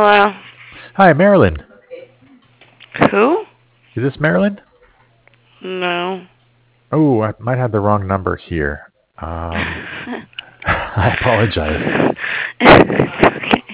Hello. Hi, Marilyn. Who? Is this Marilyn? No. Oh, I might have the wrong number here. I apologize.